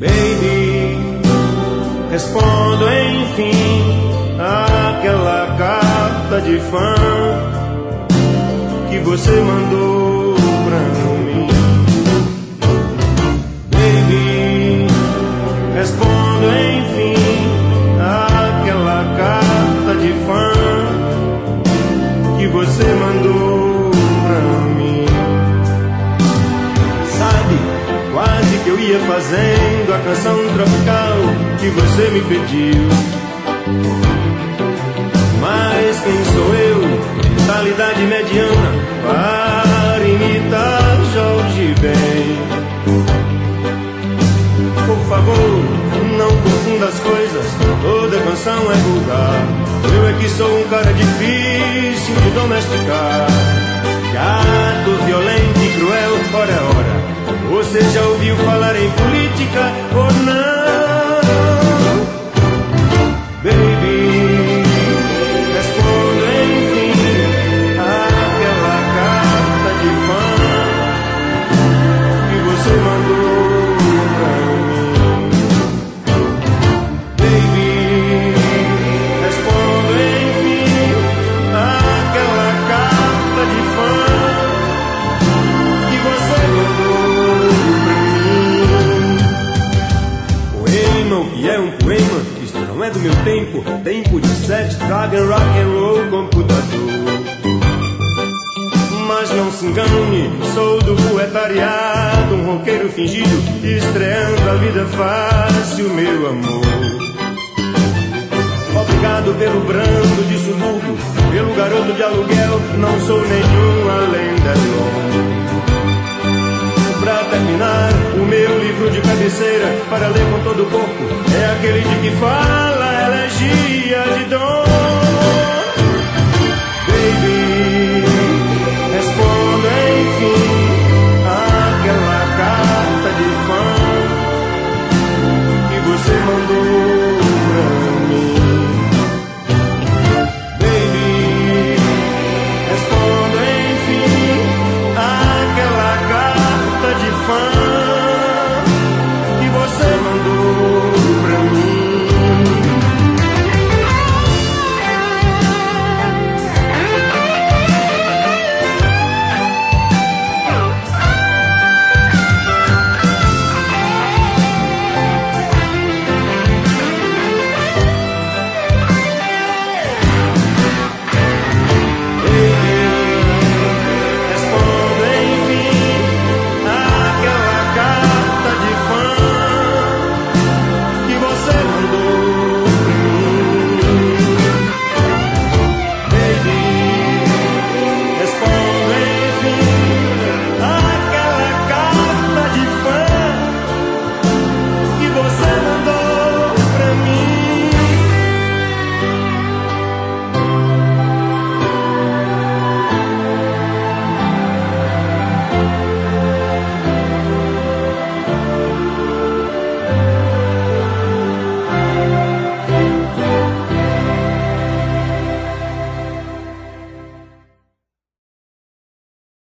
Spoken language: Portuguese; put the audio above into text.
Baby, respondo enfim àquela carta de fã que você mandou pra mim. Baby, respondo enfim àquela carta de fã que você mandou pra mim. Sabe, quase que eu ia fazendo a canção tropical que você me pediu. Mas quem sou eu, mentalidade mediana, para imitar Jorge Ben? Por favor, não confunda as coisas, toda canção é vulgar. Eu é que sou um cara difícil de domesticar. Gato, violento e cruel, ora. Você já ouviu falar em política ou não? Baby, responda enfim àquela carta de fã que você mandou pra mim. Baby, responda enfim àquela carta de fã que você mandou pra mim. Poema, o que é um poema? Isto não é do meu tempo, tempo de sexo, droga, rock and roll, computador. Mas não se engane, sou do poetariado, um roqueiro fingido, estreando a vida fácil, meu amor. Obrigado pelo brando de subúrbio, pelo garoto de aluguel, não sou nenhum além da Leon. Pra terminar, o meu livro de cabeceira, para ler com todo o corpo, é aquele de que fala elegia de dor. Baby, responda enfim àquela carta de fã que você mandou